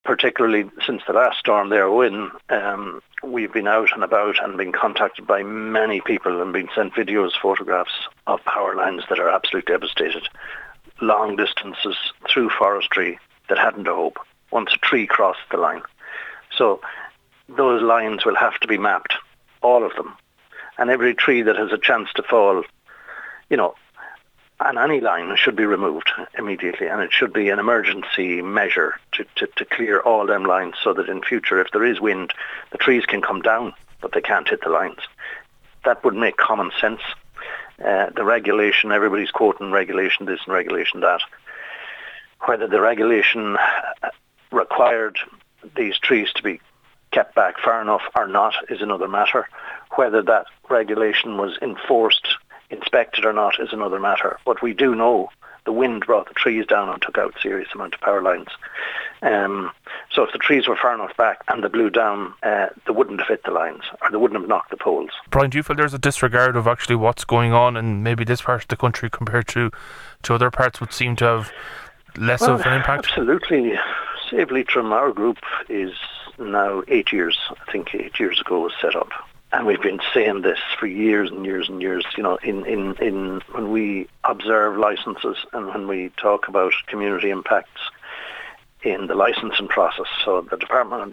particularly since the last storm there, Owen, we've been out and about and been contacted by many people and been sent videos, photographs of power lines that are absolutely devastated. Long distances through forestry that hadn't a hope once a tree crossed the line. So those lines will have to be mapped, all of them. And every tree that has a chance to fall, and any line should be removed immediately, and it should be an emergency measure to clear all them lines so that in future, if there is wind, the trees can come down, but they can't hit the lines. That would make common sense. The regulation, everybody's quoting regulation this and regulation that. Whether the regulation required these trees to be kept back far enough or not is another matter. Whether that regulation was enforced, inspected or not is another matter. But we do know the wind brought the trees down and took out serious amount of power lines. So if the trees were far enough back and they blew down, they wouldn't have hit the lines or they wouldn't have knocked the poles. Brian, do you feel there's a disregard of actually what's going on in maybe this part of the country compared to other parts would seem to have less of an impact? Absolutely. Save Leitrim, our group is now 8 years. I think 8 years ago was set up. And we've been saying this for years and years and years, in when we observe licences and when we talk about community impacts in the licensing process. So the Department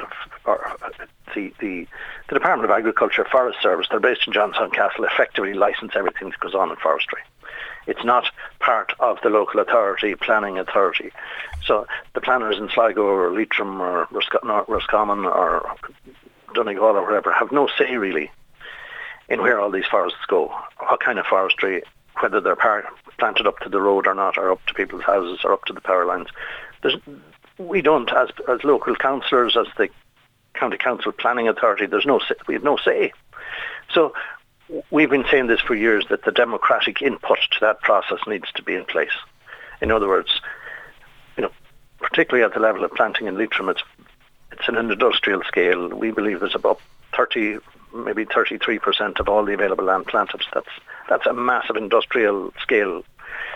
of Agriculture, Forest Service, they're based in Johnstown Castle, effectively license everything that goes on in forestry. It's not part of the local authority, planning authority. So the planners in Sligo or Leitrim or Roscommon or Donegal or wherever have no say really in where all these forests go, what kind of forestry, whether they're planted up to the road or not, or up to people's houses or up to the power lines. We don't, as local councillors, as the county council planning authority, we have no say. So we've been saying this for years, that the democratic input to that process needs to be in place. In other words, particularly at the level of planting in Leitrim, it's an industrial scale. We believe there's about 30, maybe 33% of all the available land planted. That's a massive industrial scale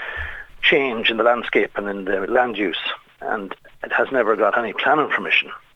change in the landscape and in the land use, and it has never got any planning permission.